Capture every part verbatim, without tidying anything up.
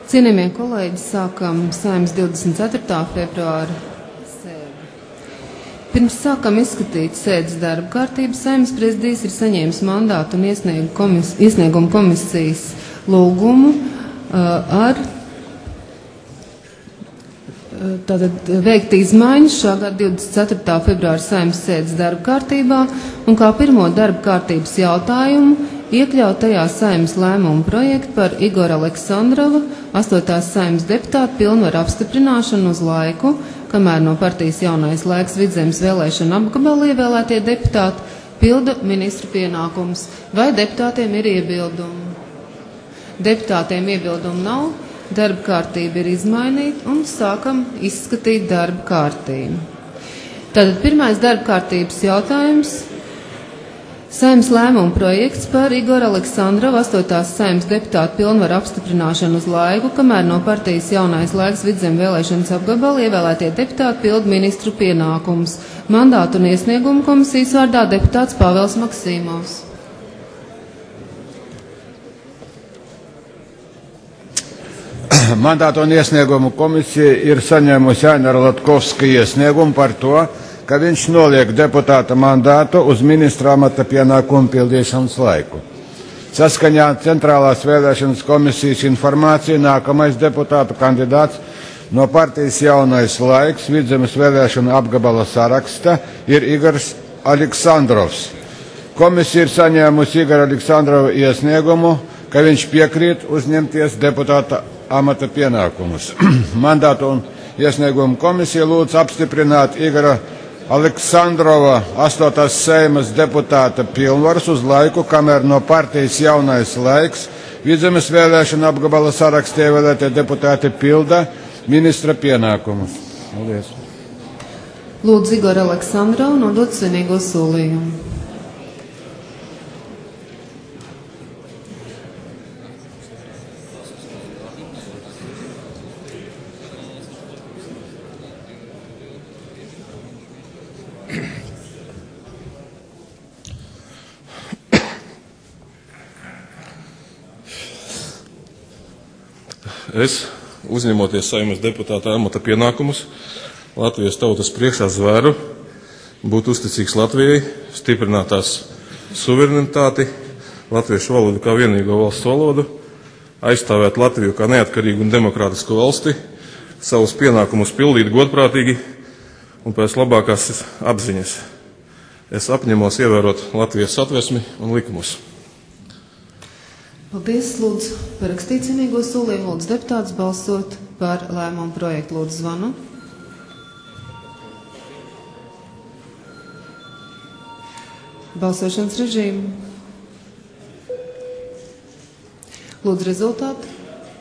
Cienījamie kolēģi, sākam Saeimas divdesmit ceturtā februāra sēdi. Pirms sākam izskatīt sēdes darba kārtību, Saeimas prezidijs ir saņēmis mandātu un iesniegumu komis, iesniegumu komisijas lūgumu uh, ar uh, tātad veikt izmaiņas šā gada divdesmit ceturtā februāra Saeimas sēdes darba kārtībā un kā pirmo darba kārtības jautājumu iekļaut tajā Saeimas lēmumu projektu par Igora Aleksandrova, astotās Saeimas deputāta pilnvaru apstiprināšanu uz laiku, kamēr no partijas Jaunais laiks Vidzemes vēlēšana apgabalu ievēlētie deputāti pilda ministru pienākumus. Vai deputātiem ir iebildumi? Deputātiem iebildumu nav, darba kārtība ir izmainīta un sākam izskatīt darba kārtību. Tātad pirmais darba kārtības jautājums. Saeimas lēmuma projekts par Igora Aleksandrova, astotās Saeimas deputāta pilnvaru apstiprināšanu uz laiku, kamēr no partijas Jaunais laiks Vidzemes vēlēšanas apgabalu ievēlētie deputāti pilda ministru pienākumus. Mandātu un iesniegumu komisijas vārdā deputāts Pāvels Maksīmovs. Mandātu un iesniegumu komisija ir saņēmusi Ainara Latkovska iesniegumu par to, ka viņš noliek deputāta mandātu uz ministra amata pienākumu pildīšanas laiku. Saskaņā Centrālās vēlēšanas komisijas informācija nākamais deputātu kandidāts no partijas Jaunais laiks Vidzemes vēlēšana apgabala saraksta ir Igors Aleksandrovs. Komisija ir saņēmusi Igora Aleksandrova iesniegumu, ka viņš piekrīt uzņemties deputāta amata pienākumus. Mandātu un iesniegumu komisija lūdz apstiprināt Igora Aleksandrova, astotās Seimas deputāta pilnvaras uz laiku, kamēr no partijas Jaunais laiks Vidzemes vēlēšana apgabala sarakstā ievēlētie deputāti pilda ministra pienākumus. Paldies. Lūdzu Igoru Aleksandrovu nodot svinīgo solījumu. Es, uzņemoties Saeimas deputāta amata pienākumus, Latvijas tautas priekšā zvēru, būt uzticīgs Latvijai, stiprināt tās suverenitāti, latviešu valodu kā vienīgo valsts valodu, aizstāvēt Latviju kā neatkarīgu un demokrātisku valsti, savus pienākumus pildīt godprātīgi un pēc labākās apziņas. Es apņemos ievērot Latvijas satversmi un likumus. Paldies, lūdzu, parakstīt cienīgo solījumu, lūdzu deputātus balsot par lēmumu projektu, lūdzu zvanu. Balsošanas režīmu. Lūdzu rezultātu.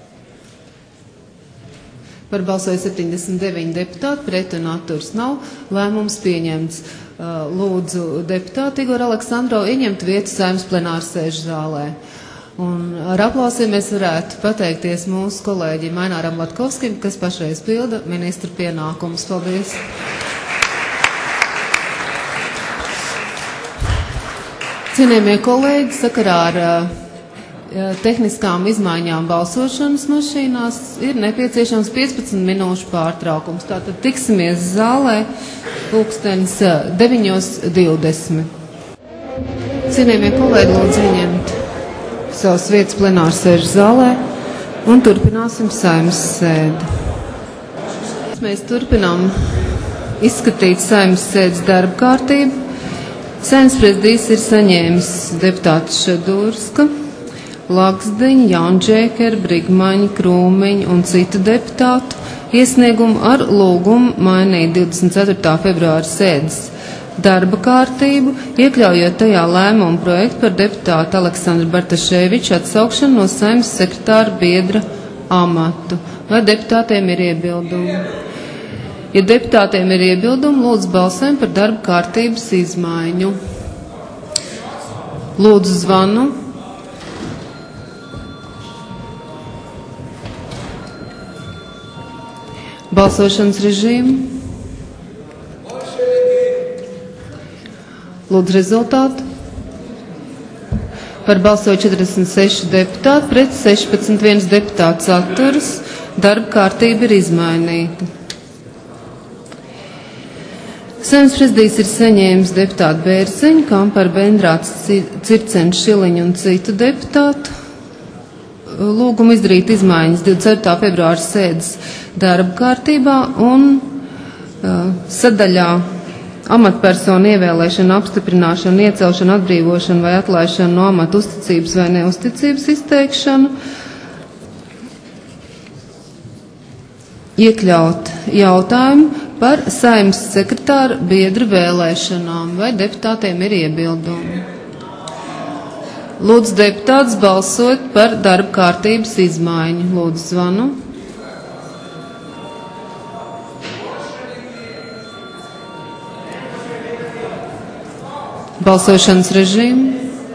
Par balsoja septiņdesmit deviņi deputāti, pret un atturs nav, lēmums pieņemts. Lūdzu deputāti Igoru Aleksandrovu ieņemt vietu Saeimas plenārsēžu zālē. Un ar aplausiem mēs varētu pateikties mūsu kolēģim Aināram Latkovskim, kas pašreiz pilda ministra pienākumus. Paldies! Cienījamie kolēģi, sakarā ar uh, tehniskām izmaiņām balsošanas mašīnās ir nepieciešams piecpadsmit minūšu pārtraukums. Tātad tiksimies zālē pulkstenis uh, deviņos divdesmit. Cienījamie kolēģi, lūdzu ieņemt savas vietas plenārsēžu zālē un turpināsim Saeimas sēdi. Mēs turpinām izskatīt Saeimas sēdes darba kārtību. Saeimas prezidijs ir saņēmis deputātus Šedurska, Laksdiņa, Jaunžēkera, Brigmaņa, Krūmiņa un citu deputātu iesniegumu ar lūgumu mainīt divdesmit ceturtā februāra sēdes darba kārtību, iekļaujot tajā lēmumu projektu par deputātu Aleksandru Bartaševiču atsaukšanu no Saeimas sekretāra biedra amatu. Vai deputātiem ir iebildumi? Ja deputātiem ir iebildumi, lūdzu balsēm par darba kārtības izmaiņu. Lūdzu zvanu. Balsošanas režīmu. Lūdzu rezultātu. Par balsoja četrdesmit seši deputāti, pret sešpadsmit, viens deputāts atturas. Darba kārtība ir izmainīta. Saeimas prezidijs ir saņēmis deputātu Bērziņu, Kampara, Bendrāts, Circenu, Šiliņu un citu deputātu lūgumu izdarīt izmaiņas divdesmit ceturtā februāra sēdes darba kārtībā un uh, sadaļā amatpersonu ievēlēšana, apstiprināšana, iecelšana, atbrīvošana vai atlaišana no amata uzticības vai neuzticības izteikšanu iekļaut jautājumu par Saeimas sekretāra biedru vēlēšanām, vai deputātiem ir iebildumi. Lūdzu deputātus balsot par darba kārtības izmaiņu. Lūdzu zvanu. Balsošanas režīmu.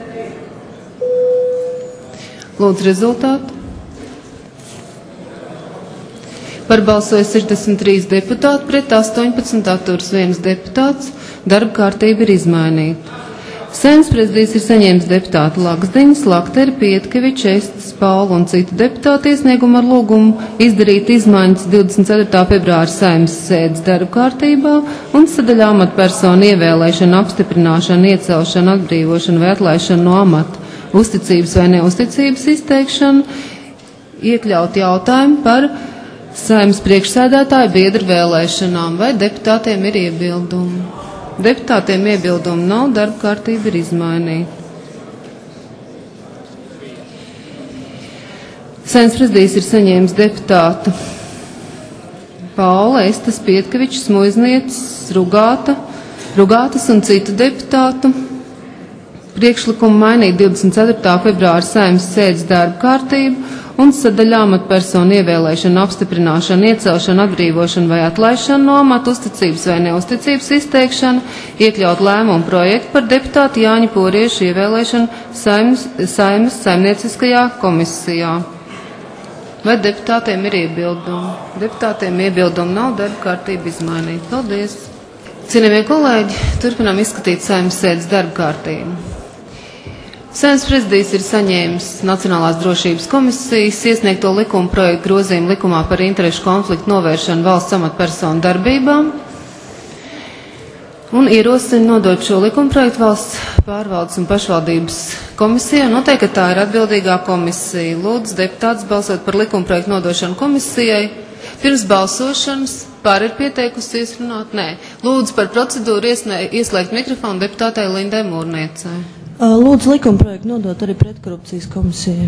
Lūdzu rezultātu. Par balsoja sešdesmit trīs deputāti, pret astoņpadsmit atturas viens deputāts. Darba kārtība ir izmainīta. Saeimas prezidijs ir saņēmis deputātu Laksdeņas, Lakteri, Pietkeviča, Estes, Paulu un citu deputātu iesniegumu ar lūgumu izdarīt izmaiņas divdesmit ceturtā februāra Saeimas sēdes darba kārtībā un sadaļā amatpersonu ievēlēšana, apstiprināšana, iecelšana, atbrīvošana vai atlaišana no amata, uzticības vai neuzticības izteikšanu, iekļaut jautājumu par Saeimas priekšsēdētāju biedru vēlēšanām, vai deputātiem ir iebildumi. Deputātiem iebildumi nav, darba kārtība ir izmainīta. Saeimas prezidijs ir saņēmis deputātu Paula, Estes, Pietkevičs, Muiznietis, Rugāta, Rugātas un citu deputātu priekšlikumu mainīt divdesmit ceturtā februāra Saeimas sēdes darba kārtību un sadaļā amatpersonu ievēlēšana, apstiprināšana, iecelšana, atbrīvošana vai atlaišana no amata, uzticības vai neuzticības izteikšana, iekļaut lēmumu projektu par deputātu Jāņa Porieša ievēlēšanu Saeimas, Saeimas saimnieciskajā komisijā. Vai deputātiem ir iebildumi? Deputātiem iebildumi nav, darba kārtība izmainīta. Paldies! Cienījamie kolēģi, turpinām izskatīt Saeimas sēdes darba kārtību. Saeimas prezidijs ir saņēmis Nacionālās drošības komisijas iesniegto likuma projektu grozījumu likumā par interešu konfliktu novēršanu valsts amatpersonu darbībām un ierosina nodot šo likuma projektu valsts pārvaldes un pašvaldības komisijai un noteikti, ka tā ir atbildīgā komisija. Lūdzu deputātus balsot par likuma projektu nodošanu komisijai. Pirms balsošanas pār ir pieteikusies runāt? Nē. Lūdzu par procedūru iesnē, ieslēgt mikrofonu deputātai Lindai Mūrniecai. Lūdzu likuma projektu nodot arī pretkorupcijas komisijai.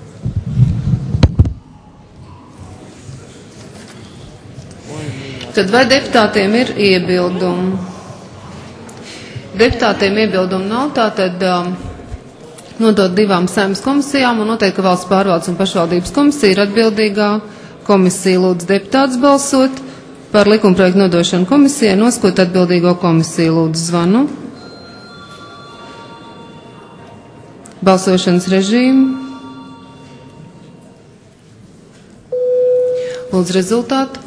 Tad vai deputātiem ir iebildumi? Deputātiem iebildumi nav, tātad um, nodot divām Saeimas komisijām un noteikti, ka valsts pārvaldes un pašvaldības komisija ir atbildīgā komisija. Lūdzu deputātus balsot par likuma projektu nodošanu komisijai, noskot atbildīgo komisiju. Lūdzu zvanu. Balsošanas režīmu. Lūdzu rezultātu.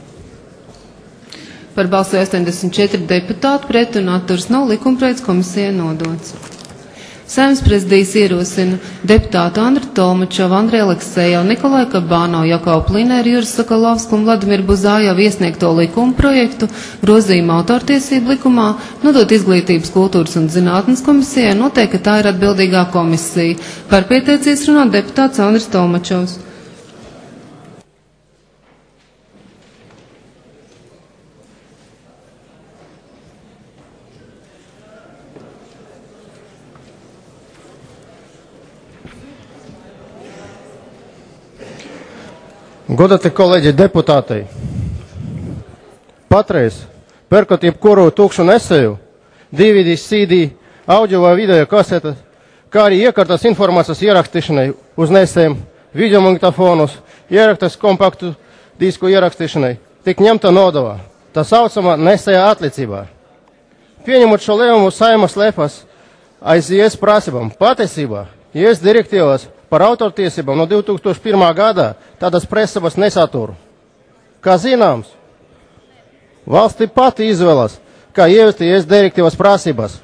Par balsoja astoņdesmit četri deputāti, pret un atturas nav, likumprojekts komisijai nodots. Saeimas prezidijs ierosina deputātu Andru Tolmačovu, Andreju Aleksejevu, Nikolaju Kabānovu, Jakaupu Lineru, Juru Sakalovsku un Vladimiru Buzājevu iesniegto likuma projektu grozījumu autortiesību likumā, nodot izglītības, kultūras un zinātnes komisijai, noteikti, ka tā ir atbildīgā komisija. Par pieteicies runāt deputāts Andris Tolmačovs. Godātie kolēģi deputātei, patreiz, pērkot jebkuru tukšu nesēju, D V D, C D, audio vai video kasetas, kā arī iekārtas informācijas ierakstīšanai uz nesēm, videomagnetofonus, ieraktas kompaktu disku ierakstīšanai, tik ņemta nodeva, tā saucamā nesēja atliecībā. Pieņemot šo lēmumu, Saeima slēpjas aiz I S prasībām. Patiesībā I S direktīvas par autortiesībām no divi tūkstoši pirmā gadā tādas prasības nesatur. Kā zināms, valsti pati izvēlas, kā ieviest I S direktīvas prasības.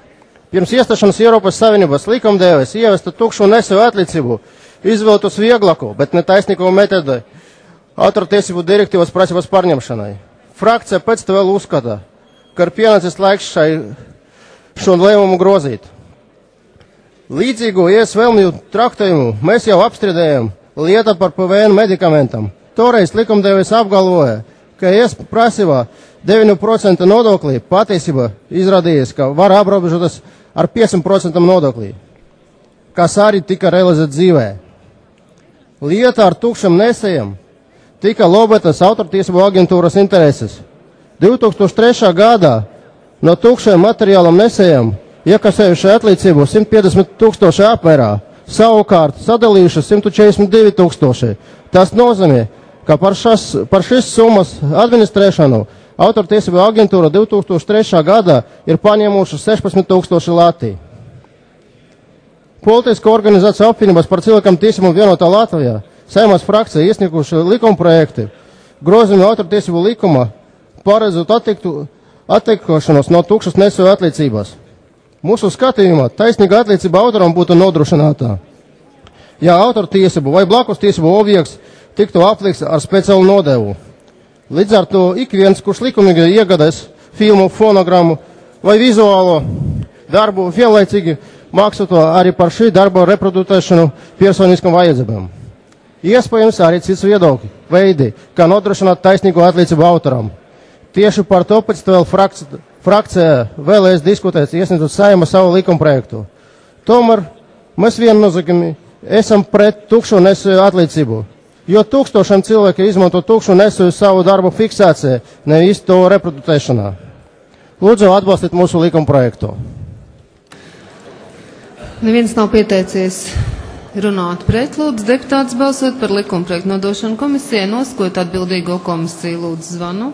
pirms iestāšanās Eiropas Savienības likumdevējs ievesta tukšu nesev atliecību, izvēlētos vieglāko, bet netaisnīgo metodu autortiesību direktīvas prasības pārņemšanai. Frakcija pēc tam vēl uzskata, ka ir pienācis laiks šai šo lēmumu grozīt. Līdzīgu ies vēlmju traktējumu mēs jau apstrīdējam lieta par P V N medikamentam. Toreiz likumdevējs apgalvoja, ka ies prasībā deviņi procenti nodoklī patiesībā izrādījies, ka var aprobežotas ar pieciem procentiem nodoklī, kas arī tika realizēts dzīvē. Lieta ar tukšiem nesējiem tika lobētas autortiesību aģentūras intereses. divi tūkstoši trešā gadā no tukšiem materiālam nesējiem iekasējuši atlīdzību simt piecdesmit tūkstoši apmērā, savukārt sadalījuši simt četrdesmit divi tūkstoši. Tas nozīmē, ka par, šas, par šis summas administrēšanu autortiesību aģentūra divi tūkstoši trešā gadā ir paņēmuši sešpadsmit tūkstoši lati. Politiska organizācija apvienības par cilvēkam tiesībām vienotā Latvijā Saeimas frakcija iesnieguši likumprojekti grozījumi autortiesību likuma paredzot attiktu atteikšanos no tukšas nesev atliecības. Mūsu skatījumā taisnīga atliecība autoram būtu nodrošinātā, ja autortiesību vai blakus tiesību objekts tiktu aplikts ar speciālu nodevu. Līdz ar to ik viens, kurš likumīgi iegādājas filmu, fonogramu vai vizuālo darbu, vienlaicīgi maksātu arī par šī darba reproducēšanu personiskam vajadzībām. Iespējams arī cits viedokļi, veidi, kā nodrošināt taisnīgu atliecību autoram. Tieši par to pēc vēl frakcija, frakcija vēlēs diskutēt, iesniedzot Saeima savu likumprojektu. Tomēr mēs viennozīmīgi esam pret tukšu neseju atliecību, jo tūkstošiem cilvēki izmanto tukšu neseju savu darbu fiksācijā, nevis to reproducēšanā. Lūdzu atbalstīt mūsu likumprojektu. Neviens nav pieteicies runāt pret. Lūdzu deputāts balsot par likumprojektu nodošanu komisijai, nosakot atbildīgo komisiju. Lūdzu zvanu.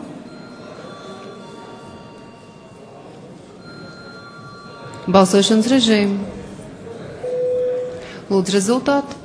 Balsošanas režīmu. Lūdzu rezultātu.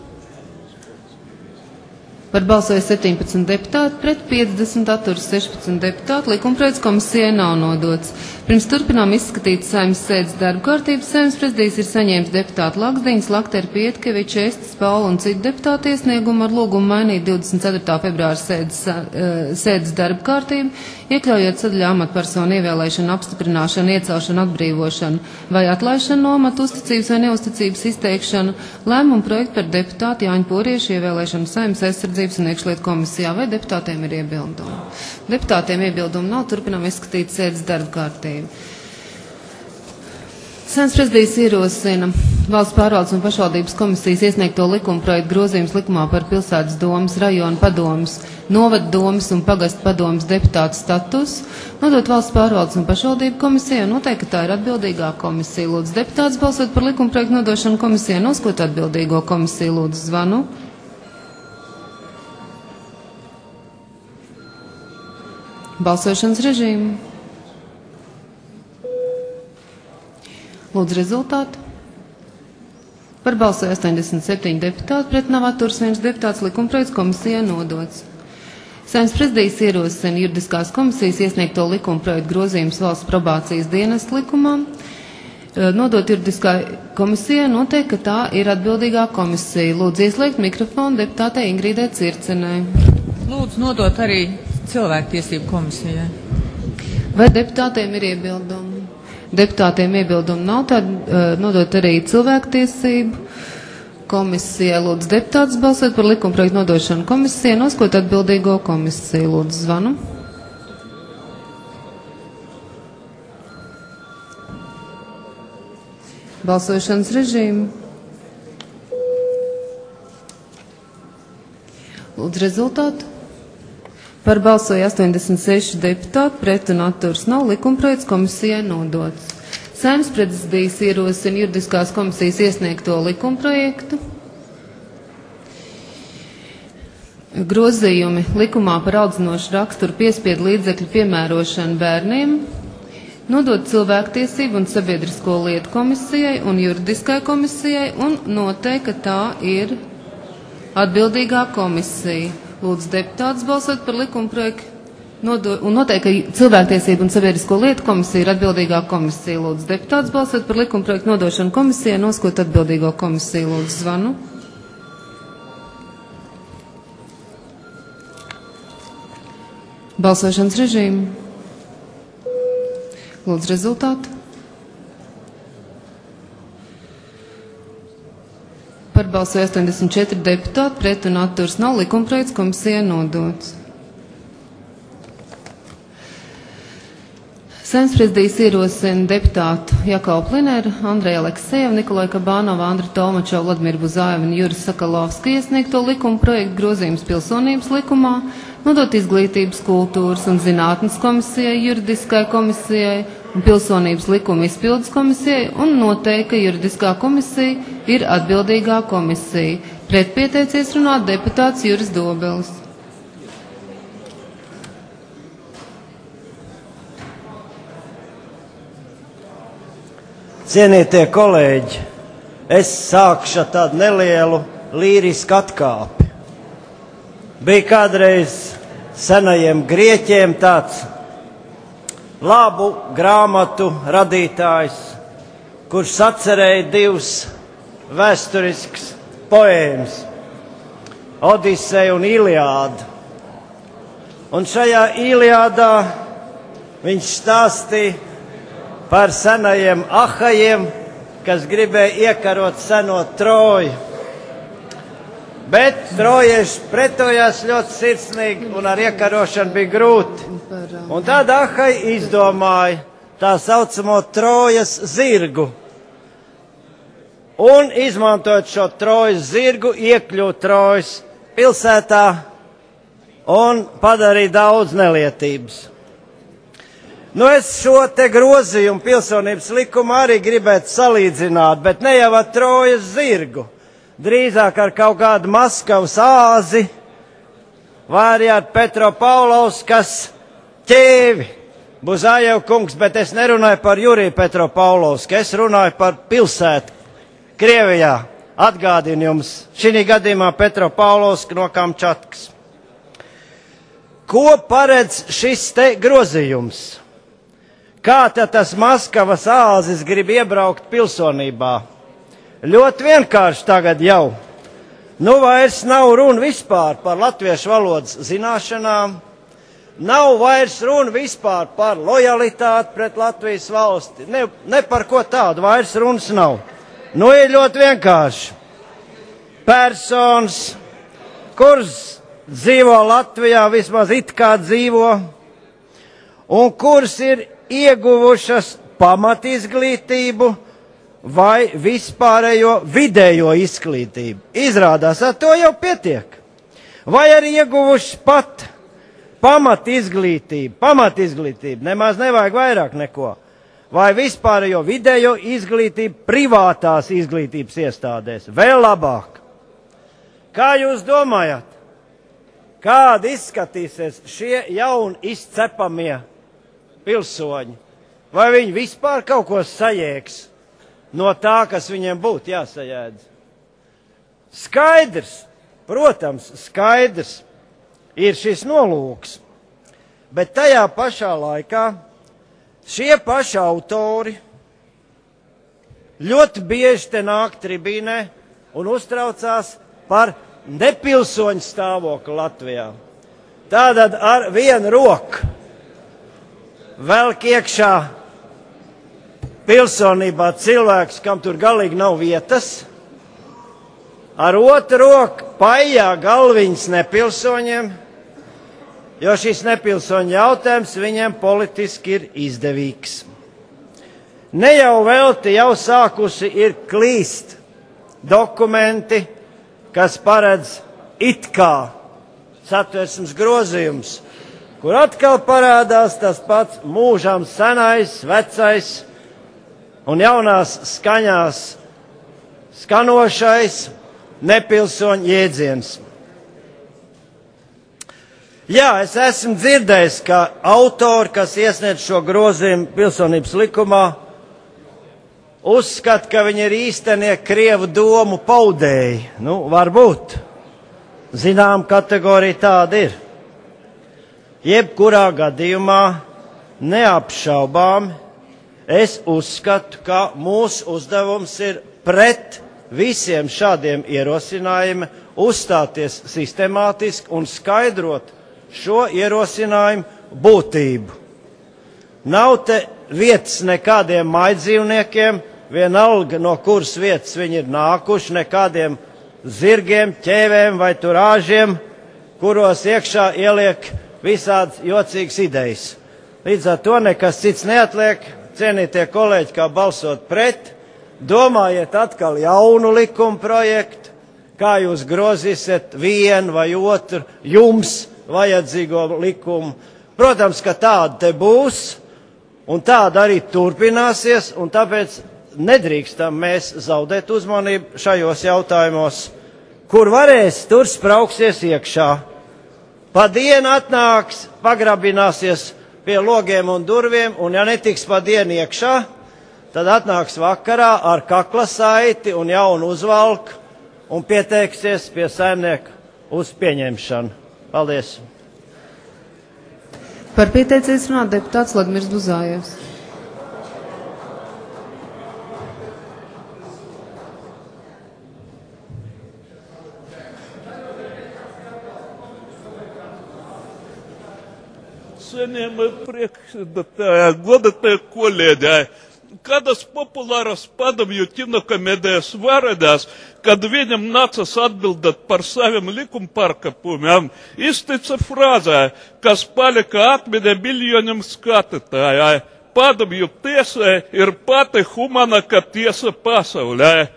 Par balsoja septiņpadsmit deputāti, pret piecdesmit atturas sešpadsmit deputāti. Likumprojekts komisijai nav nodots. Pirms turpinām izskatīt Saeimas sēdes darba kārtību. Saeimas prezidijs ir saņēmis deputātu Lakdiņas, Lakteri, Pietkeviča, Estes, Paula un citu deputātu iesniegumu ar lūgumu mainīt divdesmit ceturtā februāra sēdes, sēdes darba kārtību, iekļaujot sadaļā amatpersonu ievēlēšanu, apstiprināšanu, iecelšanu, atbrīvošanu vai atlaišanu no amata uzticības vai neuzticības izteikšanu, lēmumu projektu par deputātu Jāņu Poriešu ievēlēšanu Saeimas aizsardzības un iekšlietu komisijā. Vai deputātiem ir iebildumi? Deputātiem iebildumi nav, turpinām izskatīt sēdes darba kārtību. Saeimas prezidijs ierosina Valsts pārvaldes un pašvaldības komisijas iesniegto likumprojektu grozījums likumā par pilsētas domas, rajona padomas, novada domas un pagastu padomas deputātu status, nodot Valsts pārvaldes un pašvaldību komisijai un noteikt, ka tā ir atbildīgā komisija. Lūdzu deputāts balsot par likumprojektu nodošanu komisijai, noskot atbildīgo komisiju. Lūdzu zvanu. Balsošanas režīmu. Lūdzu rezultātu. Par balsoja astoņdesmit septiņi deputāti, pret nav atturas viens deputāts, likumprojekts komisijai nodots. Saeimas prezidijs ierosina juridiskās komisijas iesniegto likumprojektu grozījums valsts probācijas dienesta likumā. Nodot juridiskā komisijai noteikt, ka tā ir atbildīgā komisija. Lūdzu ieslēgt mikrofonu deputātei Ingrīdai Circenai. Lūdzu nodot arī cilvēktiesību komisijai. Vai deputātiem ir iebildumi? Deputātiem iebildumu nav, tad uh, nodot arī cilvēktiesību komisijai. Lūdzu deputātus balsot par likumprojektu nodošanu komisijai, noskot atbildīgo komisiju. Lūdzu zvanu. Balsošanas režīmu. Lūdzu rezultātu. Par balsoja astoņdesmit seši deputāti, pret un atturas nav, likumprojekts komisijai nodots. Saeimas prezidijs ierosina juridiskās komisijas iesniegto likumprojektu. Grozījumi likumā par audzinošu raksturu piespiedu līdzekļu piemērošanu bērniem, nodot cilvēktiesību un sabiedrisko lietu komisijai un juridiskai komisijai un noteikt, ka tā ir atbildīgā komisija. Lūdzu deputātus balsot par likumprojektu Nodo, un noteikti, ka cilvēktiesību un sabiedrisko lietu komisija ir atbildīgā komisija. Lūdzu, deputāts balsot par likumprojektu nodošanu komisijai, noskot atbildīgo komisiju. Lūdzu, zvanu. Balsošanas režīmu. Lūdzu, rezultātu. Par balsoja astoņdesmit četri deputāti, pret un atturs nav, likumprojekts komisijai nodots. Saeimas prezidijas ierosina deputātu Jakobu Lineru, Andreju Aleksejevu, Nikolaju Kabānovu, Andru Tolmačovu, Vladimiru Buzājevu un Juris Sakalovski iesniegto likuma projektu grozījums pilsonības likumā, nodot izglītības, kultūras un zinātnes komisijai, juridiskai komisijai un pilsonības likuma izpildes komisijai un noteikt, ka juridiskā komisija ir atbildīgā komisija. Pretpieteicies runāt deputāts Juris Dobelis. Cienītie kolēģi, es sākšu ar tādu nelielu līrisku atkāpi. Bija kādreiz senajiem grieķiem tāds labu grāmatu radītājs, kurš sacerēja divus vēsturisks poēmas – Odiseju un Iliādu. Un šajā Iliādā viņš stāstīja par senajiem ahajiem, kas gribēja iekarot seno Troju. Bet trojieši pretojās ļoti sirsnīgi un ar iekarošanu bija grūti. Un tad ahai izdomāja tā saucamo Trojas zirgu. Un izmantojot šo Trojas zirgu, iekļūt Trojas pilsētā un padarīja daudz nelietības. Nu, es šo te grozījumu pilsonības likumā arī gribētu salīdzināt, bet ne jau ar Trojas zirgu, drīzāk ar kaut kādu Maskavas āzi, vai arī ar Petro Paulovskas ķēvi. Buzājev kungs, bet es nerunāju par Juriju Petro Paulovsku, es runāju par pilsētu Krievijā. Atgādinu jums, šī gadījumā Petro Paulovska no Kamčatkas. Ko paredz šis te grozījums? Kā tad tas Maskavas āzis grib iebraukt pilsonībā? Ļoti vienkārši tagad jau. Nu vairs nav runa vispār par latviešu valodas zināšanām, nav vairs runa vispār par lojalitāti pret Latvijas valsti, ne, ne par ko tādu vairs runas nav. Nu ir ļoti vienkārši. Personas, kuras dzīvo Latvijā, vismaz it kā dzīvo, un kuras ir ieguvušas pamatizglītību vai vispārējo vidējo izglītību. Izrādās, ar to jau pietiek. Vai arī ieguvušas pat pamatizglītību. Pamatizglītību, nemaz nevajag vairāk neko. Vai vispārējo vidējo izglītību privātās izglītības iestādēs. Vēl labāk. Kā jūs domājat, kādi izskatīsies šie jauni izcepamie pilsoņi? Vai viņi vispār kaut ko sajēgs no tā, kas viņiem būtu jāsajēdz? Skaidrs, protams, skaidrs ir šis nolūks, bet tajā pašā laikā šie paši autori ļoti bieži te nāk tribīnē un uztraucās par nepilsoņu stāvokli Latvijā. Tātad ar vienu roku velk iekšā pilsonībā cilvēks, kam tur galīgi nav vietas, ar otru roku paijā galviņas nepilsoņiem, jo šis nepilsoņu jautājums viņiem politiski ir izdevīgs. Ne jau velti jau sākusi ir klīst dokumenti, kas paredz it kā satversmes grozījums, kur atkal parādās tas pats mūžam senais, vecais un jaunās skaņās skanošais nepilsoņu jēdziens. Jā, es esmu dzirdējis, ka autori, kas iesniedz šo grozījumu pilsonības likumā, uzskata, ka viņi ir īstenie Krievu domu paudēji. Nu, varbūt. Zinām, kategorija tāda ir. Jebkurā gadījumā neapšaubām es uzskatu, ka mūsu uzdevums ir pret visiem šādiem ierosinājumiem uzstāties sistemātiski un skaidrot šo ierosinājumu būtību. Nav te vietas nekādiem maidzīvniekiem, vienalga no kuras vietas viņi ir nākuši, nekādiem zirgiem, ķēvēm vai turāžiem, kuros iekšā ieliek visādas jocīgas idejas. Līdz ar to nekas cits neatliek, cienītie kolēģi, kā balsot pret, domājiet atkal jaunu likuma projektu, kā jūs grozīsiet vienu vai otru jums vajadzīgo likumu. Protams, ka tāda te būs, un tāda arī turpināsies, un tāpēc nedrīkstam mēs zaudēt uzmanību šajos jautājumos. Kur varēs, tur sprauksies iekšā. Pa dienu atnāks, pagrabināsies pie logiem un durviem, un ja netiks pa dienu iekšā, tad atnāks vakarā ar kakla saiti un jaunu uzvalku un pieteiksies pie saimnieka uz pieņemšanu. Paldies! Par pieteicies runāt deputāts Vladimirs Buzājevs. Cienījamie priekšsēdētāji, godātie kolēģi, kādas populāras padomju kinokomēdijas varadās, kad viņam nācās atbildēt par saviem likuma pārkāpumiem, izteica frāzē, kas palika atmiņā miljoniem skatītāju. Padomju tiesa ir pati humānākā tiesa pasaulē.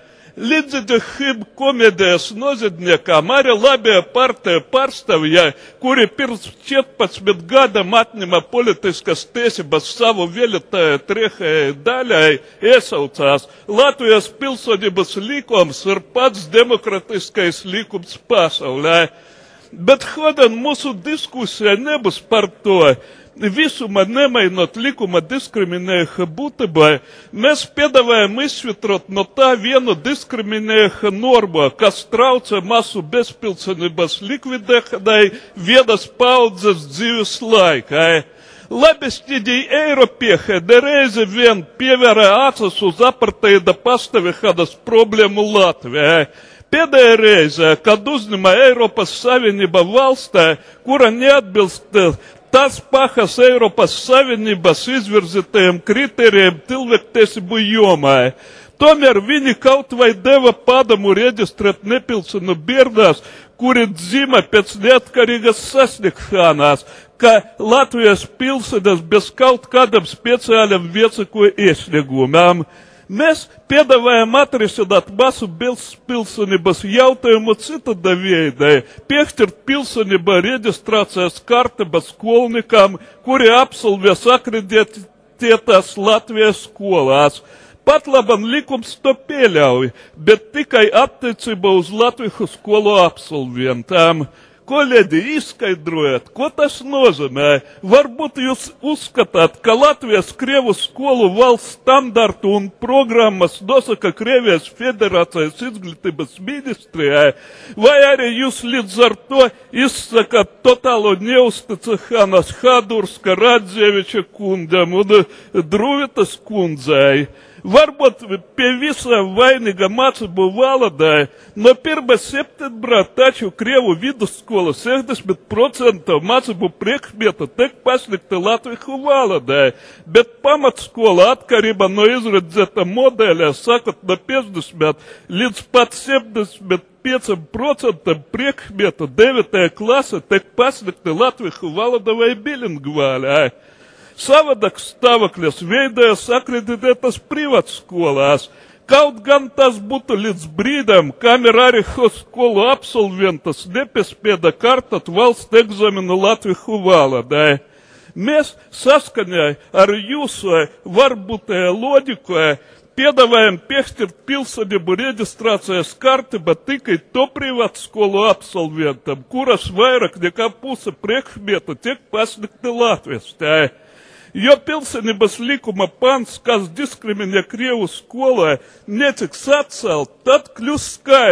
Līdzīgi komēdijas noziedzniekam arī labie partiju pārstāvji, kuri pirms četrpadsmit gadiem atņēma politiskas tiesības savu vēlētāju trešajai daļai, iesaucās Latvijas pilsonības likums ir pats demokratiskais likums pasaulē. Bet šodien mūsu diskusija nebūs par to. Visumā nemainot likuma diskriminējuša būtībai, mēs piedāvājam izsvitrot no tā vienu diskriminējuša normu, kas traucē masu bezpilsonības likvidēšanai vienas paudzes dzīves laikā. Labestīgi Eiropieši nereizi vien pievērē acis uz aparteida pastāvēšanas problēmu Latvijai. Pēdējā reize, kad uzņēma Eiropas Savienība valstī, kura neatbilst tas pašas Eiropas Savienības izvirzītajiem kritērijiem cilvēktiesību jomā. Tomēr viņi kaut vai deva padomu reģistrēt nepilsonu bērnus, kuri dzīvo pēc neatkarīgas sasniegšanas, ka Latvijas pilsētas bez kaut kādiem speciāliem vecāku iesniegumiem. Mēs piedāvājam atrisināt masu pilsonības jautājumu citādā veidā, piešķirt pilsonību reģistrācijas kārtību skolnikam, kuri absolvēs akreditētās Latvijas skolās. Pat labam likums to pieļauj, bet tikai attiecībā uz latviešu skolu absolventām. Kolēģi, izskaidrojiet, ko tas nozīmē. Varbūt jūs uzskatāt, ka Latvijas Krievu skolu valsts standartu un programmas nosaka Krievijas Federācijas izglītības ministrijai, vai arī jūs līdz ar to izsakat totālu neusticēšanos Hadurska, Radzieviča kundam un Druvitas kundzei. Varbūt pie visa vainīga mācību valodai no pirmā septembra taču Krievu vidusskola sešdesmit procenti mācību priekšmetu tiek pasniegta latviešu valodai, bet pamatskola atkarībā no izredzēta modeļa sakot no piecdesmit līdz pat septiņdesmit pieciem procentiem priekšmetu devītajā klasē tiek pasniegta latviešu valoda vai bilingvālē. Savādāks stāvoklis veidojas akreditētas privātskolās, kaut gan tas būtu līdz brīdim, kamēr arī skolu absolventas nepiespēja kārtot valsts egzaminu latviešu valodai. Mēs saskaņā ar jūsu varbūtajā loģikā piedāvājam piešķirt pilsonību reģistrācijas kārtību tikai to privātskolu absolventam, kuras vairāk nekā puse priekšmetu tiek pasniegti latviski. Jo pilsonības likuma pants, kas diskriminē Krievu skolā, netiks atcelt, tad kļūs skaidrs,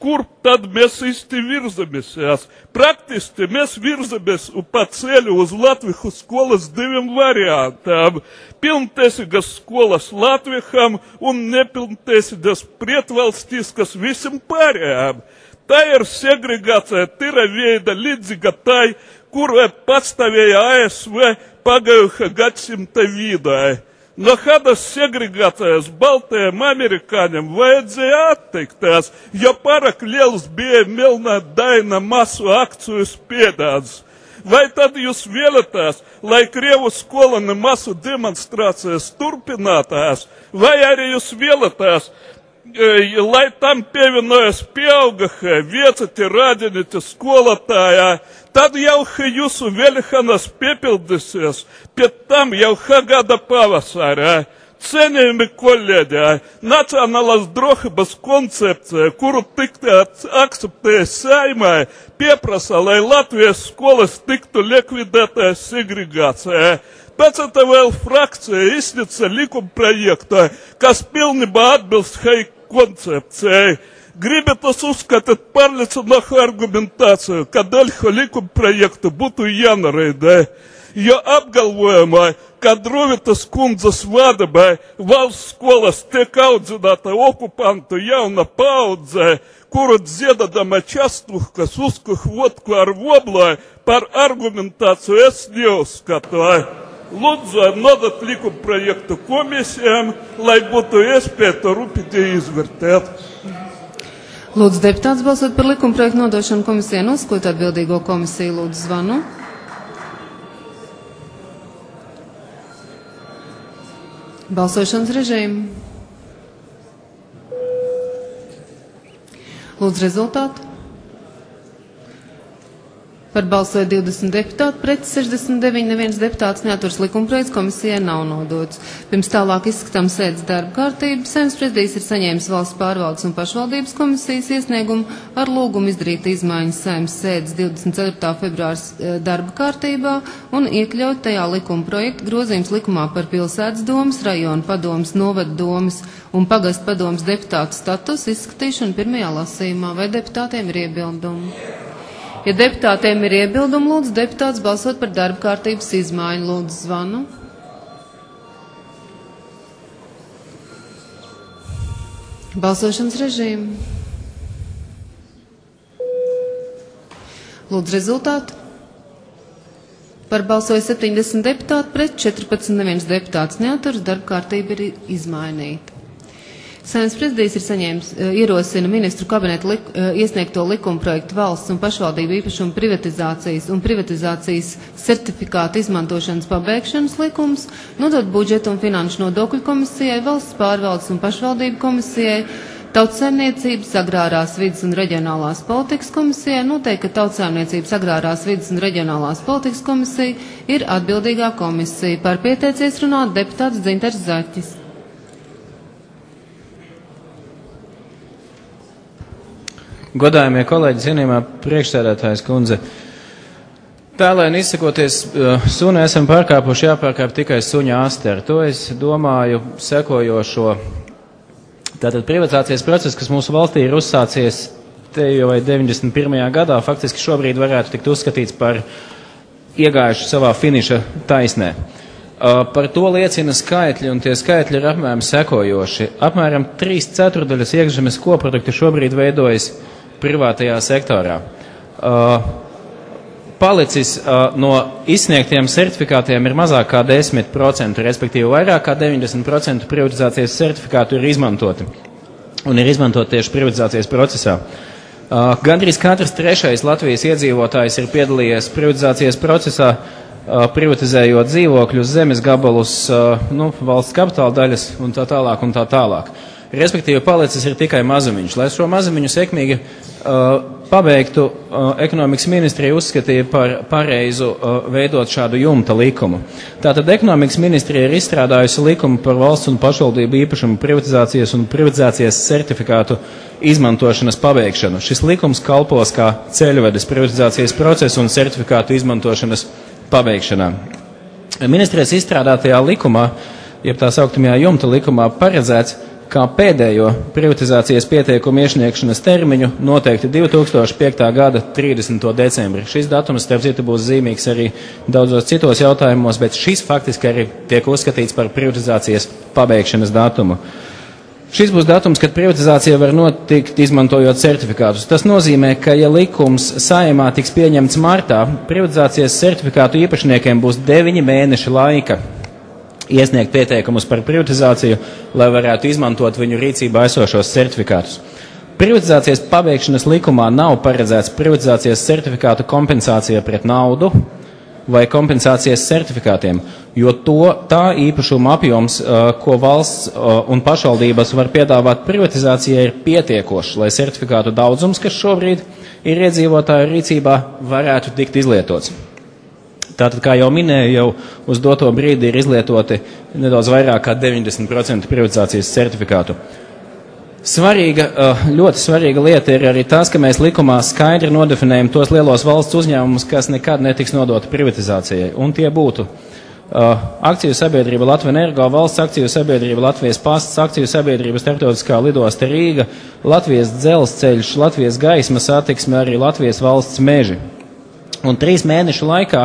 kur tad mēs īsti virzamies. Praktiski mēs virzamies pa ceļu uz Latviju skolas diviem variantām. Pilntiesīgas skolas latviešiem un nepilntiesīgas prietvalstiskas visiem pārējām. Tā ir segregācija tīra veida līdzīga tai, kuru pastāvēja A S V pagājušā gadsimta vidū. No kādas segregācijas baltajiem amerikāņiem vajadzēja atteikties, jo pārāk liels bija melnā daina masu akciju spiedāds. Vai tad jūs vēlaties, lai Krievu skolēnu masu demonstrācijas turpinātās, vai arī jūs vēlaties, lai tam pievienojas pieaugušie, vecāki radinieki skolotājā, tad jau jūsu vēlēšanas piepildīsies, pēc tam jau gada pavasarā. Cienījami kolēģi, nacionālās drošības koncepcija, kuru tikti akceptēja Saeimā, pieprasa, lai Latvijas skolas tiktu likvidētā segregācijā. Pēc tam vēl frakcija izsniedza likumprojektu, kas pilnībā atbilst šai koncepcijai. Gribētos uzskatīt pārliecinošu argumentāciju, kādēļ šo likumprojektu būtu jānoraida. Jo apgalvojumā, ka Drovitas kundzes vadībā valsts skolas tiek audzināta okupantu jauna paudze, kuru dziedadama častuhkas uzkuh vodku ar voblai, par argumentāciju es neuzskatu. Lūdzu, nodat likumprojektu komisijām, lai būtu iespēja to rūpīgi izvērtēt. Lūdzu, deputāts balsot par likumprojektu nodošanu komisijai, nosakot atbildīgo komisiju. Lūdzu, zvanu. Balsošanas režīmu. Lūdzu, rezultātu. Par balsoja divdesmit deputāti, pret sešdesmit deviņi, neviens deputāts neaturas, likumprojekts komisijai nav nodots. Pirms tālāk izskatām sēdes darba kārtību. Saeimas prezidijs ir saņēmis Valsts pārvaldes un pašvaldības komisijas iesniegumu ar lūgumu izdarīt izmaiņas Saeimas sēdes divdesmit ceturtā februāra darba kārtībā un iekļaut tajā likumprojektu grozījums likumā par pilsētas domas, rajona padomas, novada domas un pagastu padomas deputātu status izskatīšanu pirmajā lasījumā. Vai deputātiem ir iebildumi? Ja deputātiem ir iebildumi, lūdzu, deputāts balsot par darba kārtības izmaiņu. Lūdzu, zvanu. Balsošanas režīmu. Lūdzu, rezultātu. Par balsoja septiņdesmit deputāti, pret četrpadsmit, neviens deputāts neaturas, darba kārtība ir izmainīta. Saeimas prezidijs ir saņēmis, ierosina ministru kabinetu lik, iesniegto likumprojektu valsts un pašvaldību īpašumu privatizācijas un privatizācijas certifikātu izmantošanas pabeigšanas likums, nodot budžeta un finanšu nodokļu komisijai, valsts pārvaldes un pašvaldību komisijai, Tautsaimniecības, agrārās vides un reģionālās politikas komisijai, noteikt, ka Tautsaimniecības, agrārās vides un reģionālās politikas komisija ir atbildīgā komisija. Par pieteicies runāt deputāts Dzinters Zaķis. Godājumie kolēģi, cienījumā priekšsēdētājas kundze, tēlēni izsakoties, suni esam pārkāpuši, jāpārkāp tikai suņa asti. Ar to es domāju sekojošo. Tātad privatizācijas process, kas mūsu valstī ir uzsācies te jau vai deviņdesmit pirmajā gadā, faktiski šobrīd varētu tikt uzskatīts par iegājuši savā finiša taisnē. Uh, par to liecina skaitļi, un tie skaitļi ir apmēram sekojoši. Apmēram trīs ceturdaļas iekšzemes koprodukti šobrīd veidojas privātajā sektorā. Uh, palicis uh, no izsniegtiem certifikātiem ir mazāk kā desmit procenti, respektīvi vairāk kā deviņdesmit procenti privatizācijas certifikātu ir izmantoti, un ir izmantoti tieši privatizācijas procesā. Uh, gandrīz katrs trešais Latvijas iedzīvotājs ir piedalījies privatizācijas procesā, uh, privatizējot dzīvokļus, zemes gabalus, uh, nu, valsts kapitāla daļas un tā tālāk un tā tālāk. Respektīvi, palicis ir tikai mazumiņš. Lai šo mazumiņu sekmīgi uh, pabeigtu, uh, ekonomikas ministrija uzskatīja par pareizu uh, veidot šādu jumta likumu. Tātad ekonomikas ministrija ir izstrādājusi likumu par valsts un pašvaldību īpašumu privatizācijas un privatizācijas certifikātu izmantošanas pabeigšanu. Šis likums kalpos kā ceļvedes privatizācijas procesu un certifikātu izmantošanas pabeigšanā. Ministrijas izstrādātajā likumā, jeb tā sauktamajā jumta likumā, paredzēts, kā pēdējo privatizācijas pieteikumu iesniegšanas termiņu noteikti divi tūkstoši piekta gada trīsdesmito decembri. Šis datums, starp citu, būs zīmīgs arī daudzos citos jautājumos, bet šis faktiski arī tiek uzskatīts par privatizācijas pabeigšanas datumu. Šis būs datums, kad privatizācija var notikt izmantojot certifikātus. Tas nozīmē, ka, ja likums Saeimā tiks pieņemts martā, privatizācijas certifikātu īpašniekiem būs deviņi mēneši laika iesniegt pieteikumus par privatizāciju, lai varētu izmantot viņu rīcībā esošos certifikātus. Privatizācijas pabeigšanas likumā nav paredzēts privatizācijas certifikātu kompensācija pret naudu vai kompensācijas certifikātiem, jo to tā īpašuma apjoms, ko valsts un pašvaldības var piedāvāt privatizācijai, ir pietiekošs, lai certifikātu daudzums, kas šobrīd ir iedzīvotāju rīcībā, varētu tikt izlietots. Tātad, kā jau minēju, jau uz doto brīdi ir izlietoti nedaudz vairāk kā deviņdesmit procenti privatizācijas certifikātu. Svarīga, ļoti svarīga lieta ir arī tas, ka mēs likumā skaidri nodefinējam tos lielos valsts uzņēmumus, kas nekad netiks nodoti privatizācijai. Un tie būtu uh, akciju sabiedrība Latvijas Energo, valsts akciju sabiedrība Latvijas pasts, akciju sabiedrība Starptautiskā lidosta Rīga, Latvijas dzelzceļš, Latvijas gaismas satiksme, arī Latvijas valsts meži. Un trīs mēnešu laikā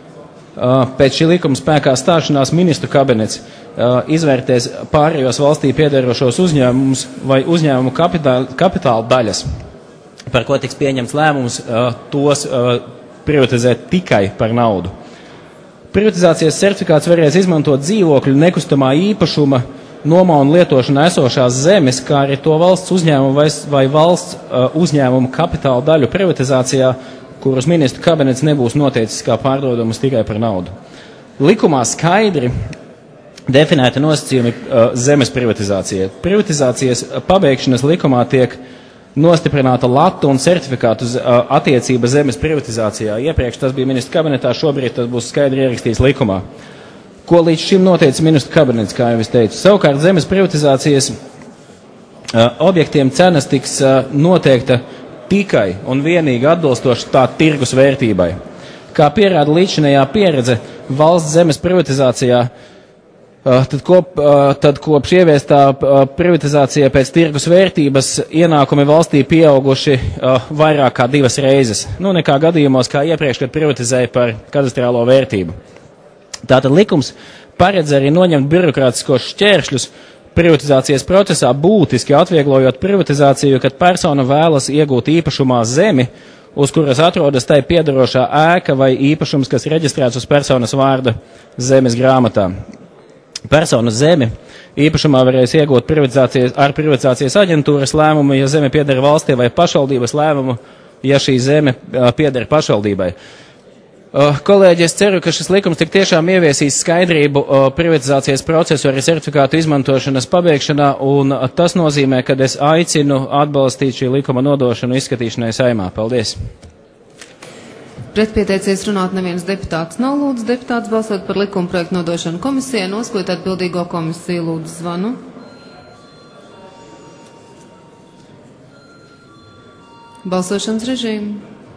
pēc šī likuma spēkā stāšanās ministru kabinets uh, izvērtēs pārējos valstī piederošos uzņēmumus vai uzņēmumu kapitāla, kapitāla daļas, par ko tiks pieņemts lēmums, uh, tos uh, privatizēt tikai par naudu. Privatizācijas certifikāts varēs izmantot dzīvokļu, nekustamā īpašuma, nomā un lietošanā esošās zemes, kā arī to valsts uzņēmumu vai, vai valsts uh, uzņēmumu kapitāla daļu privatizācijā, kurus ministru kabinets nebūs noteicis kā pārdodamas tikai par naudu. Likumā skaidri definēta nosacījumi uh, zemes privatizācijai. Privatizācijas pabeigšanas likumā tiek nostiprināta lata un certifikātu uh, attiecība zemes privatizācijā. Iepriekš tas bija ministru kabinetā, šobrīd tas būs skaidri ierakstīts likumā. Ko līdz šim noteica ministru kabinets, kā jau es teicu. Savukārt zemes privatizācijas uh, objektiem cenas tiks uh, noteikta tikai un vienīgi atbilstoši tā tirgus vērtībai. Kā pierāda līdzinējā pieredze valsts zemes privatizācijā, tad, kop, tad kopš ieviestā privatizācija pēc tirgus vērtības ienākumi valstī pieauguši vairāk kā divas reizes. Nu, nekā gadījumos, kā iepriekš, kad privatizēja par kadastrālo vērtību. Tātad likums paredz arī noņemt birokrātiskos šķēršļus privatizācijas procesā, būtiski atvieglojot privatizāciju, kad persona vēlas iegūt īpašumā zemi, uz kuras atrodas tai piederošā ēka vai īpašums, kas reģistrēts uz personas vārda zemes grāmatā. Persona zemi īpašumā varēs iegūt privatizācijas, ar privatizācijas aģentūras lēmumu, ja zeme pieder valstī, vai pašvaldības lēmumu, ja šī zeme pieder pašvaldībai. Uh, kolēģi, es ceru, ka šis likums tik tiešām ieviesīs skaidrību uh, privatizācijas procesu arī certifikātu izmantošanas pabeigšanā, un uh, tas nozīmē, ka es aicinu atbalstīt šī likuma nodošanu izskatīšanai Saeimā. Paldies! Pretpieteicies runāt neviens deputāts nav. Lūdzu deputāts balsot par likuma projektu nodošanu komisijai, noskot atbildīgo komisiju. Lūdzu zvanu. Balsošanas režīmu.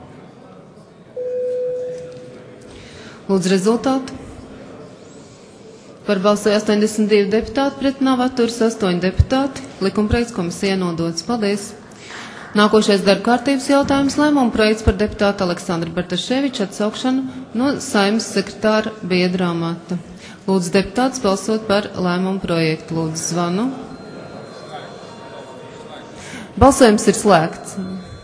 Lūdzu rezultātu. Par balsoja astoņdesmit divi deputāti, pret nav atturas astoņi deputāti. Likumprojekts komisijai nodots. Paldies. Nākošais darba kārtības jautājums - lēmuma projekts par deputātu Aleksandru Bartaševiču atsaukšanu no Saeimas sekretāra biedra amata. Lūdzu deputāts balsot par lēmuma projektu. Lūdzu zvanu. Balsojums ir slēgts.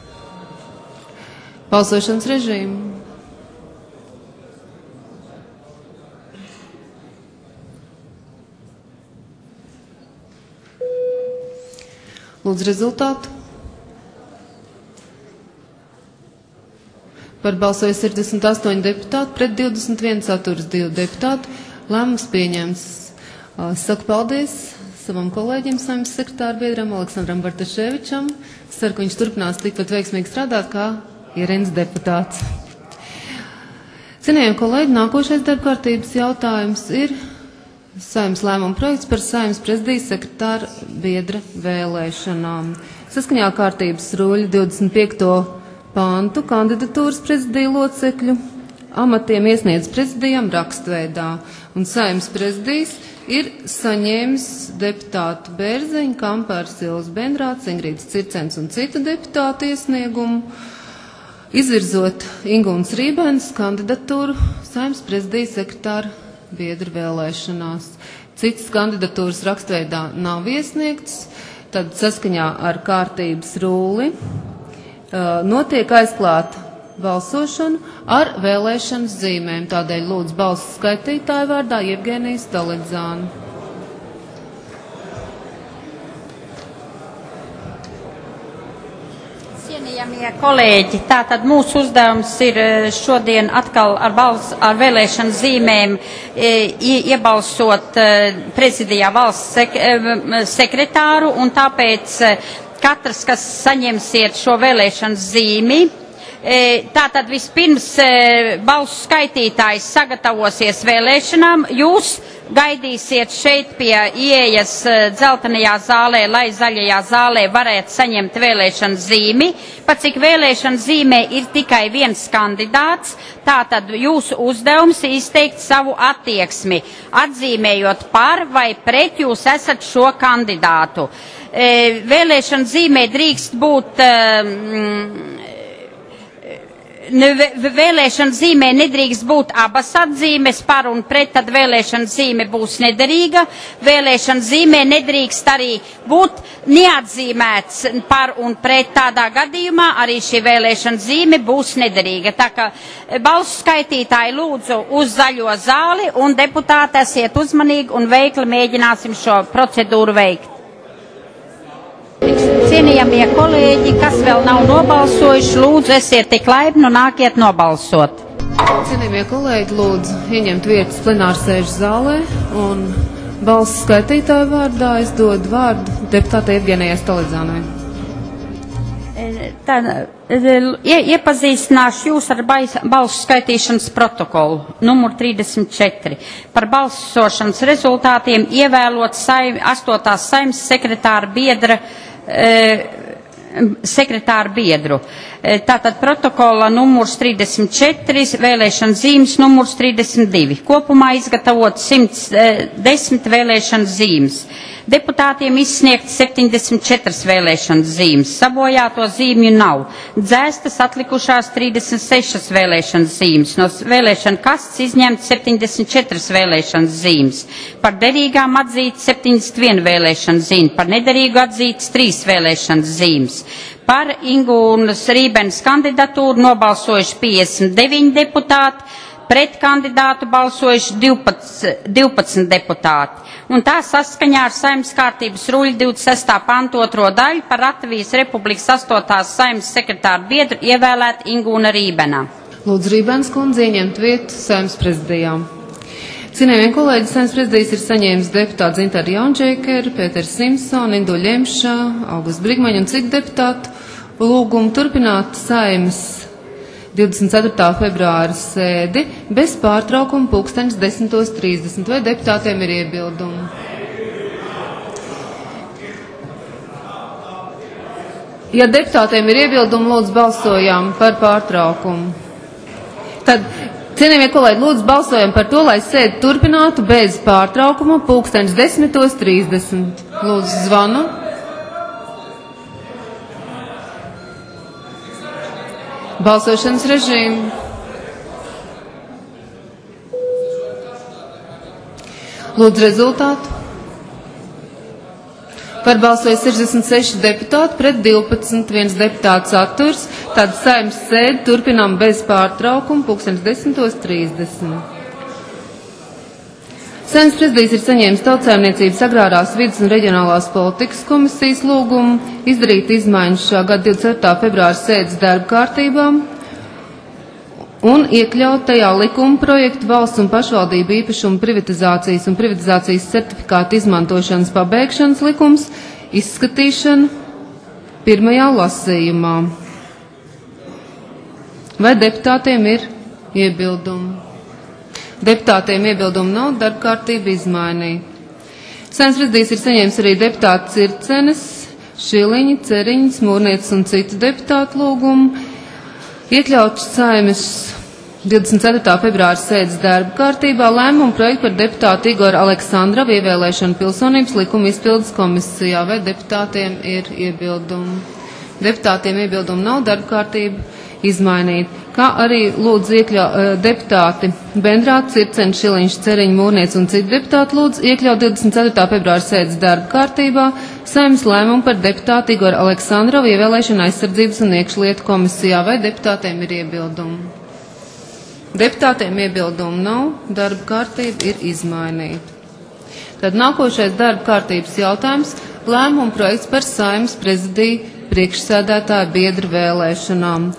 Balsošanas režīmu. Lūdzu rezultātu. Par balsoja sešdesmit astoņi deputāti, pret divdesmit viens atturas divi deputāti. Lēmums pieņemts. Saku paldies savam kolēģim, Saeimas sekretāra biedram Aleksandram Bartaševičam. Ceru, ka viņš turpinās tikpat veiksmīgi strādāt kā ierēdnis deputāts. Cienījamie kolēģi, nākošais darba kārtības jautājums ir Saeimas lēmuma projekts par Saeimas prezidijas sekretāra biedra vēlēšanām. Saskaņā kārtības ruļa divdesmit piekto pantu kandidatūras prezidija locekļu amatiem iesniedz prezidijam rakstveidā, un Saeimas prezidijs ir saņēmis deputātu Bērzeņu, Kampārs, Ilves Bendrāts, Ingrīdas Circens un citu deputātu iesniegumu, izvirzot Ingūnas Rībenes kandidatūru Saeimas prezidijas sekretāra biedra vēlēšanās. Citas kandidatūras rakstveidā nav iesniegts, tad saskaņā ar kārtības rūli notiek aizklāta balsošana ar vēlēšanas zīmēm. Tādēļ lūdzu balsu skaitītāju vārdā Jevgenija Stolidzāna. Cienījamie kolēģi, tātad mūsu uzdevums ir šodien atkal ar, balss, ar vēlēšanu zīmēm iebalsot prezidijā valsts sek sekretāru, un tāpēc katrs, kas saņemsiet šo vēlēšanu zīmi, tātad vispirms balsu skaitītājs sagatavosies vēlēšanām, jūs gaidīsiet šeit pie ieejas dzeltenajā zālē, lai zaļajā zālē varētu saņemt vēlēšanu zīmi, pat cik vēlēšanu zīmē ir tikai viens kandidāts, tātad jūsu uzdevums izteikt savu attieksmi, atzīmējot par vai pret jūs esat šo kandidātu. Vēlēšanu zīmē drīkst būt Vēlēšana zīmē nedrīkst būt abas atzīmes, par un pret, tad vēlēšana zīme būs nederīga. Vēlēšana zīmē nedrīkst arī būt neatzīmēts par un pret, tādā gadījumā arī šī vēlēšana zīme būs nederīga. Tā kā balsu skaitītāji lūdzu uz zaļo zāli, un deputāti esiet uzmanīgi un veikli mēģināsim šo procedūru veikt. Cienījamie kolēģi, kas vēl nav nobalsojuši, lūdzu, esiet tik laipni un nākiet nobalsot. Cienījamie kolēģi, lūdzu, ieņemt vietas plenārsēžu zālē, un balsu skaitītāju vārdā es dodu vārdu deputātei Jevgenijai Stolidzānai. Tad iepazīstināšu jūs ar balsu skaitīšanas protokolu, numur trīsdesmit četri. Par balsošanas rezultātiem ievēlot saim, astotās Saeimas sekretāra biedra sekretāru biedru. Tātad protokola numurs trīsdesmit četri, vēlēšana zīmes numurs trīsdesmit divi. Kopumā izgatavot simts desmit vēlēšana zīmes. Deputātiem izsniegt septiņdesmit četras vēlēšanas zīmes. Sabojāto zīmju nav. Dzēstas atlikušās trīsdesmit sešas vēlēšanas zīmes. No vēlēšana kastes izņemt septiņdesmit četras vēlēšanas zīmes. Par derīgām atzīts septiņdesmit viena vēlēšana zīme. Par nederīgu atzīts trīs vēlēšanas zīmes. Par Ingūnas Rībenes kandidatūru nobalsojuši piecdesmit deviņi deputāti, pret kandidātu balsojuši divpadsmit deputāti. Un tā saskaņā ar Saeimas kārtības ruļu divdesmit sestā panta otro daļu par Latvijas Republikas astotās Saeimas sekretāru biedru ievēlēt Ingūna Rībena. Lūdzu, Rībenes kundze ieņemt vietu Saeimas prezidijā. Cienījamie kolēģi, Saeimas prezidijas ir saņēmis deputāti Zintāri Jaunžēkeri, Pēters Simpsoni, Indu Ļemša, Augusts Brigmaņa un citu deputātu lūgumu turpināt Saeimas divdesmit ceturtā februāra sēdi bez pārtraukuma pulksteņas desmit trīsdesmit. Vai deputātiem ir iebildumi? Ja deputātiem ir iebildumi, lūdzu balsojām par pārtraukumu. Tad, cienījamie kolēģi, lūdzu balsojam par to, lai sēdi turpinātu bez pārtraukuma pulksteņas desmit trīsdesmit. Lūdzu, zvanu. Balsošanas režīmu. Lūdzu rezultātu. Par balsoja sešdesmit seši deputāti, pret divpadsmit, viens deputāts atturs. Tad Saeimas sēdi turpinām bez pārtraukuma pulksteņas desmit trīsdesmit. Saeimas prezidijs ir saņēmis Tautsaimniecības agrārās vides un reģionālās politikas komisijas lūgumu izdarīt izmaiņas šā gada divdesmit ceturtā februāra sēdes darba kārtībā un iekļaut tajā likuma projektu valsts un pašvaldību īpašumu privatizācijas un privatizācijas certifikātu izmantošanas pabeigšanas likums izskatīšanu pirmajā lasījumā. Vai deputātiem ir iebildumi? Deputātiem iebildumu nav, darba kārtība izmainīta. Saeimas prezidijs ir saņēmis arī deputāti Circenes, Šiliņa, Ceriņas, Mūrnieces un citu deputātu lūgumu iekļaut Saeimas divdesmit ceturtā februāra sēdes darba kārtībā lēmumu projektu par deputātu Igoru Aleksandrovu ievēlēšanu pilsonības likuma izpildes komisijā. Vai deputātiem ir iebildumi? Deputātiem iebildumi nav, darba kārtība izmainīt. Kā arī lūdzu iekļaut uh, deputāti Bendrāts, Circeņš, Šiliņš, Ceriņš, Mūrniec un citi deputāti lūdzu iekļaut divdesmit ceturtā februāra sēdes darba kārtībā Saeimas lēmumu par deputātu Igoru Aleksandrovu ievēlēšanu aizsardzības un iekšlietu komisijā. Vai deputātiem ir iebildumi? Deputātiem iebildumu nav, darba kārtība ir izmainīta. Tad nākošais darba kārtības jautājums – lēmumu projekts par Saeimas prezidiju priekšsēdētāju biedru vēlēšanām.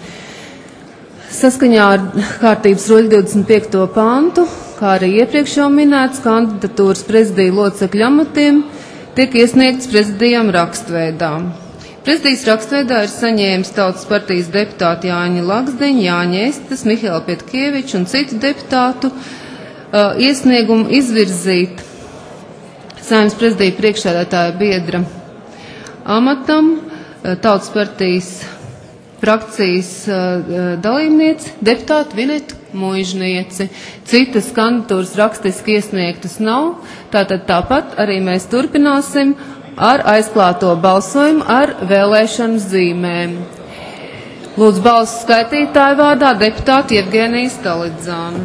Saskaņā ar kārtības roļu divdesmit piekto pantu, kā arī iepriekš jau minēts, kandidatūras prezidiju locekļu amatiem tiek iesniegts prezidijam rakstveidā. Prezidijas rakstveidā ir saņēmis Tautas partijas deputāti Jāņa Lagsdeņa, Jāņa Estes, Mihaila Pietkieviča un citu deputātu uh, iesniegumu izvirzīt Saeimas prezidija priekšsēdētāja biedra amatam uh, Tautas partijas frakcijas uh, dalībnieci, deputāti Vinetu Muižnieci. Citas kandidatūras rakstiski iesniegtas nav, tātad tāpat arī mēs turpināsim ar aizklāto balsojumu ar vēlēšanu zīmēm. Lūdzu balsu skaitītāju vārdā deputāti Jevgenija Stalidzāna.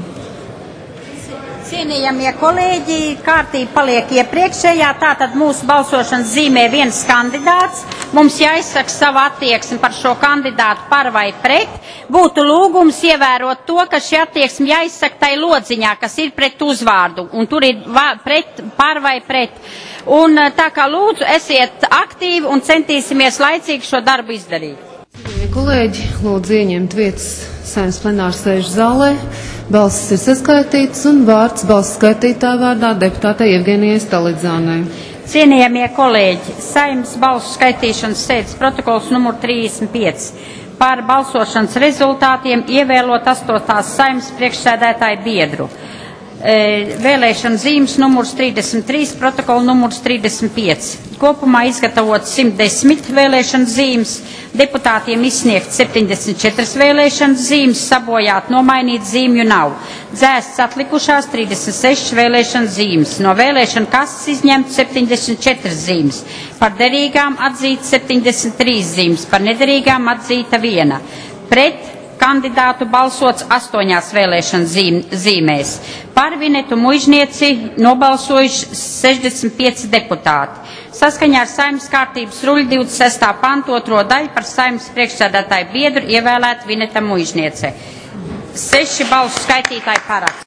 Cienījamie kolēģi, kārtība paliek iepriekšējā, tātad mūsu balsošanas zīmē viens kandidāts. Mums jāizsaka savu attieksmi par šo kandidātu par vai pret. Būtu lūgums ievērot to, ka šī attieksme jāizsaka tai lodziņā, kas ir pret uzvārdu, un tur ir pret, par vai pret. Un tā kā lūdzu, esiet aktīvi un centīsimies laicīgi šo darbu izdarīt. Kolēģi, lūdzu ieņemt vietas Saeimas plenārsēžu zālē. Balsis ir saskaitīts un vārds balsu skaitītāja vārdā deputātei Jevgenijai Stalidzānai. Cienījamie kolēģi, Saeimas balsu skaitīšanas sēdes protokols numur trīsdesmit pieci. Par balsošanas rezultātiem ievēlot astotās Saeimas priekšsēdētāju biedru. Vēlēšana zīmes numurs trīsdesmit trīs, protokola numurs trīsdesmit pieci. Kopumā izgatavot simt desmit vēlēšana zīmes, deputātiem izsniegt septiņdesmit četras vēlēšana zīmes, sabojāt nomainīt zīmju nav. Dzēsts atlikušās trīsdesmit sešas vēlēšana zīmes, no vēlēšana kases izņemt septiņdesmit četras zīmes, par derīgām atzīt septiņdesmit trīs zīmes, par nederīgām atzīta viena. Pret kandidātu balsots astoņās vēlēšana zīmēs. Par Vinetu Muižnieci nobalsojuši sešdesmit pieci deputāti. Saskaņā ar Saeimas kārtības ruļu divdesmit sestā pantu otro daļu par Saeimas priekšsēdētāju biedru ievēlēt Vineta Muižniece. Seši balsu skaitītāji parakst.